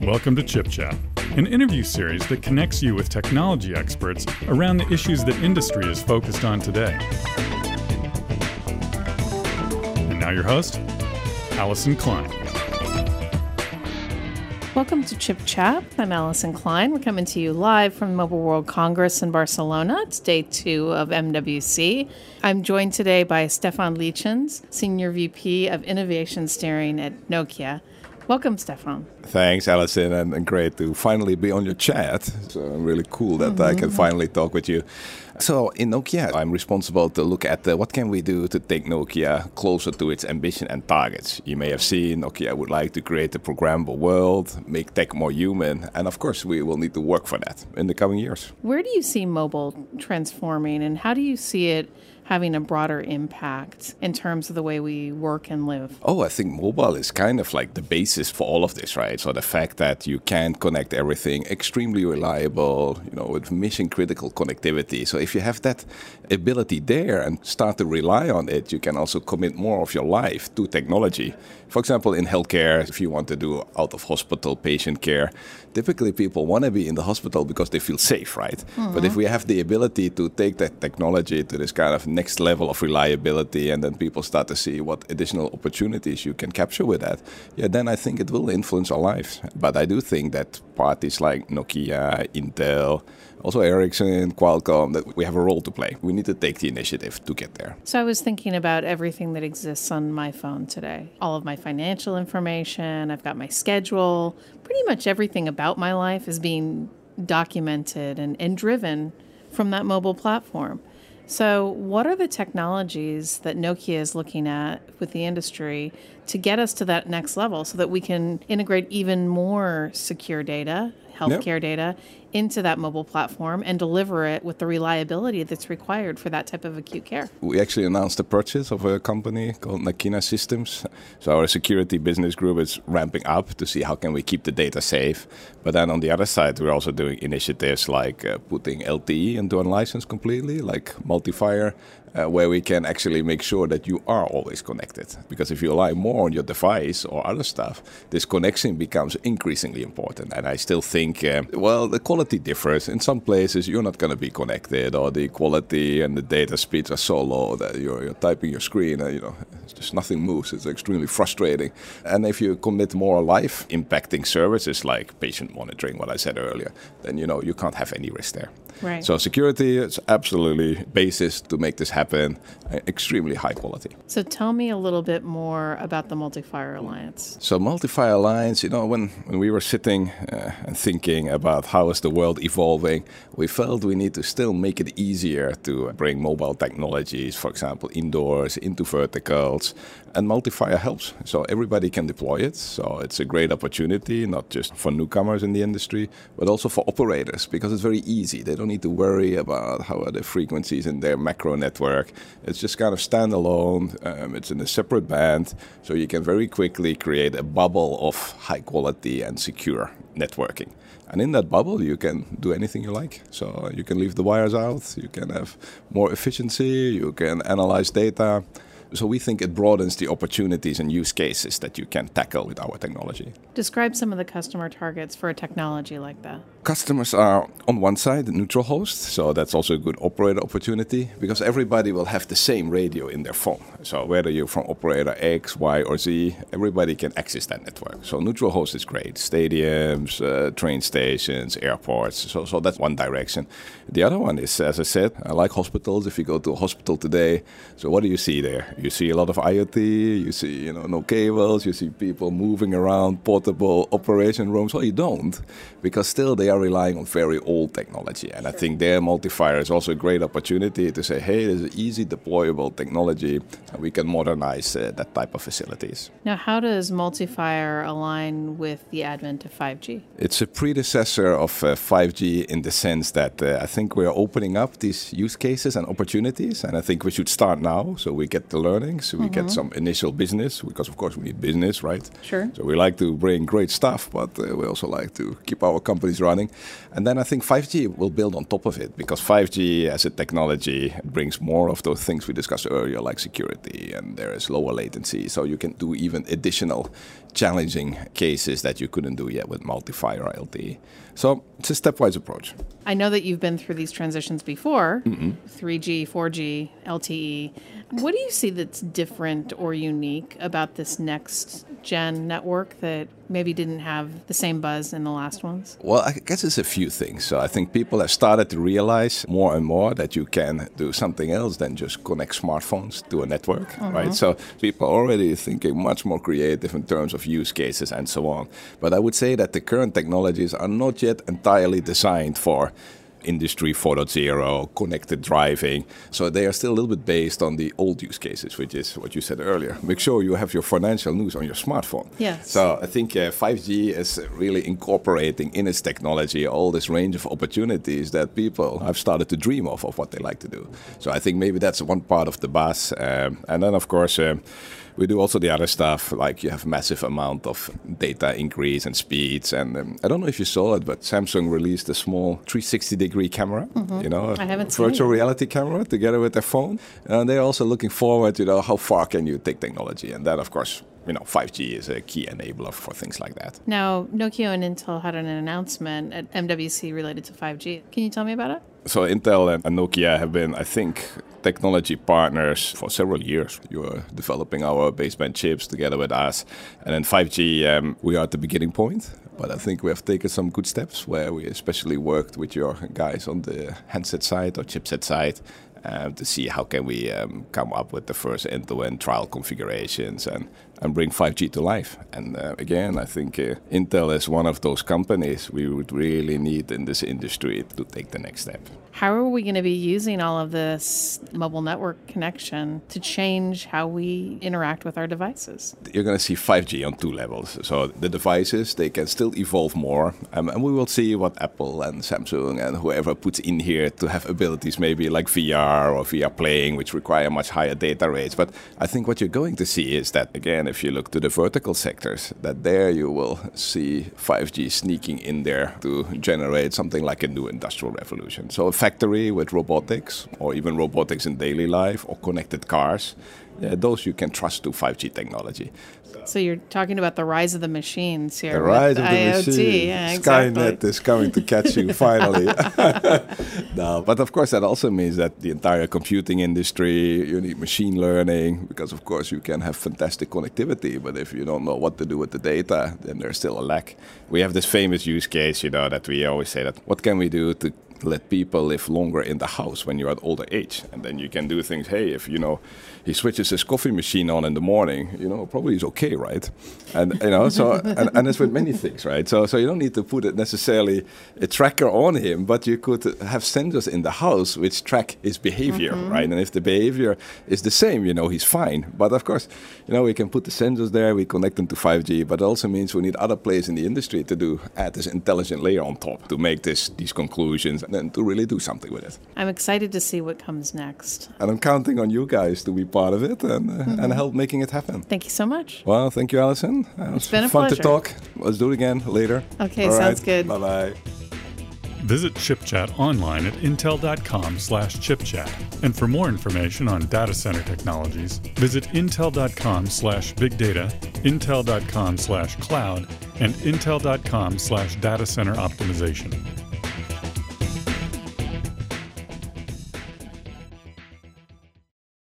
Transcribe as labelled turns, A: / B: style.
A: Welcome to Chip Chat, an interview series that connects you with technology experts around the issues that industry is focused on today. And now your host, Allison Klein.
B: Welcome to Chip Chat. I'm Allison Klein. We're coming to you live from Mobile World Congress in Barcelona. It's day 2 of MWC. I'm joined today by Stefan Lichens, Senior VP of Innovation Steering at Nokia. Welcome, Stefan.
C: Thanks, Allison, and great to finally be on your chat. So really cool that I can finally talk with you. So in Nokia, I'm responsible to look at what can we do to take Nokia closer to its ambition and targets. You may have seen Nokia would like to create a programmable world, make tech more human, and of course we will need to work for that in the coming years.
B: Where do you see mobile transforming, and how do you see it having a broader impact in terms of the way we work and live?
C: I think mobile is kind of like the basis for all of this, right? So the fact that you can connect everything, extremely reliable, with mission critical connectivity. So if you have that ability there and start to rely on it, you can also commit more of your life to technology. For example, in healthcare, if you want to do out of hospital patient care, typically people want to be in the hospital because they feel safe, right? But if we have the ability to take that technology to this kind of next level of reliability, and then people start to see what additional opportunities you can capture with that, then I think it will influence our lives. But I do think that parties like Nokia, Intel, also Ericsson, Qualcomm, that we have a role to play. We need to take the initiative to get there.
B: So I was thinking about everything that exists on my phone today. All of my financial information, I've got my schedule, pretty much everything about my life is being documented and driven from that mobile platform. So what are the technologies that Nokia is looking at with the industry to get us to that next level so that we can integrate even more secure data, healthcare data, into that mobile platform and deliver it with the reliability that's required for that type of acute care?
C: We actually announced the purchase of a company called Nakina Systems. So our security business group is ramping up to see how can we keep the data safe. But then on the other side, we're also doing initiatives like putting LTE into unlicensed completely, like Multifier, where we can actually make sure that you are always connected. Because if you rely more on your device or other stuff, this connection becomes increasingly important. And I still think, the quality differs. In some places, you're not going to be connected, or the quality and the data speeds are so low that you're typing your screen and, it's just nothing moves. It's extremely frustrating. And if you commit more life-impacting services like patient monitoring, what I said earlier, then, you can't have any risk there.
B: Right.
C: So security is absolutely basis to make this happen, extremely high quality.
B: So tell me a little bit more about the Multifier Alliance.
C: So Multifier Alliance, when we were sitting and thinking about how is the world evolving, we felt we need to still make it easier to bring mobile technologies, for example, indoors, into verticals. And Multifier helps. So everybody can deploy it. So it's a great opportunity, not just for newcomers in the industry, but also for operators, because it's very easy. They don't need to worry about how are the frequencies in their macro network. It's just kind of standalone. It's in a separate band. So you can very quickly create a bubble of high quality and secure networking. And in that bubble, you can do anything you like. So you can leave the wires out. You can have more efficiency. You can analyze data. So we think it broadens the opportunities and use cases that you can tackle with our technology.
B: Describe some of the customer targets for a technology like that.
C: Customers are, on one side, neutral host. So that's also a good operator opportunity because everybody will have the same radio in their phone. So whether you're from operator X, Y, or Z, everybody can access that network. So neutral host is great. Stadiums, train stations, airports. So that's one direction. The other one is, as I said, I like hospitals. If you go to a hospital today, so what do you see there? You see a lot of IoT, you see, no cables, you see people moving around, portable operation rooms. Well, you don't, because still they are relying on very old technology. And I think their Multifier is also a great opportunity to say, hey, there's an easy deployable technology, and we can modernize that type of facilities.
B: Now, how does Multifier align with the advent of 5G?
C: It's a predecessor of 5G in the sense that I think we're opening up these use cases and opportunities, and I think we should start now so we get to learn learning. So we get some initial business, because of course we need business, right?
B: Sure.
C: So we like to bring great stuff, but we also like to keep our companies running. And then I think 5G will build on top of it, because 5G as a technology brings more of those things we discussed earlier, like security, and there is lower latency. So you can do even additional challenging cases that you couldn't do yet with multi-FI or LTE. So it's a stepwise approach.
B: I know that you've been through these transitions before, 3G, 4G, LTE. What do you see that's different or unique about this next gen network that maybe didn't have the same buzz in the last ones?
C: Well, I guess it's a few things. So I think people have started to realize more and more that you can do something else than just connect smartphones to a network, right? So people are already thinking much more creative in terms of use cases and so on. But I would say that the current technologies are not yet entirely designed for Industry 4.0, connected driving. So they are still a little bit based on the old use cases, which is what you said earlier. Make sure you have your financial news on your smartphone.
B: Yes.
C: So I think 5G is really incorporating in its technology all this range of opportunities that people have started to dream of what they like to do. So I think maybe that's one part of the buzz. And then, of course, we do also the other stuff, like you have massive amount of data increase and speeds. And I don't know if you saw it, but Samsung released a small 360-degree camera,
B: I haven't seen
C: virtual
B: it.
C: reality camera together with their phone. And they're also looking forward, how far can you take technology? And then, of course, 5G is a key enabler for things like that.
B: Now, Nokia and Intel had an announcement at MWC related to 5G. Can you tell me about it?
C: So Intel and Nokia have been, I think, technology partners for several years. You are developing our baseband chips together with us. And then 5G, we are at the beginning point. But I think we have taken some good steps where we especially worked with your guys on the handset side or chipset side to see how can we come up with the first end-to-end trial configurations and bring 5G to life. And again, I think Intel is one of those companies we would really need in this industry to take the next step.
B: How are we going to be using all of this mobile network connection to change how we interact with our devices?
C: You're going to see 5G on two levels. So the devices, they can still evolve more. And we will see what Apple and Samsung and whoever puts in here to have abilities maybe like VR or VR playing, which require much higher data rates. But I think what you're going to see is that, again, if you look to the vertical sectors, that there you will see 5G sneaking in there to generate something like a new industrial revolution. So a factory with robotics, or even robotics in daily life, or connected cars, those you can trust to 5G technology.
B: So you're talking about the rise of the machines here.
C: The rise of the
B: IoT.
C: machine.
B: Yeah, exactly.
C: Skynet is coming to catch you finally. No, but of course that also means that the entire computing industry, you need machine learning, because of course you can have fantastic connectivity, but if you don't know what to do with the data, then there's still a lack. We have this famous use case, that we always say that what can we do to let people live longer in the house when you're at older age? And then you can do things, hey, if, he switches his coffee machine on in the morning, probably he's okay, right? And, so, and it's with many things, right? So you don't need to put it necessarily a tracker on him, but you could have sensors in the house which track his behavior, right? And if the behavior is the same, he's fine. But of course, we can put the sensors there, we connect them to 5G, but it also means we need other players in the industry to add this intelligent layer on top to make these conclusions and to really do something with it.
B: I'm excited to see what comes next.
C: And I'm counting on you guys to be part of it and help making it happen.
B: Thank you so much.
C: Well, thank you, Alison.
B: It's been a
C: fun
B: pleasure.
C: to talk. Let's do it again later.
B: Okay,
C: All
B: sounds
C: right.
B: good.
C: Bye-bye.
A: Visit ChipChat online at intel.com/chipchat. And for more information on data center technologies, visit intel.com/bigdata, intel.com/cloud, and intel.com/datacenter optimization.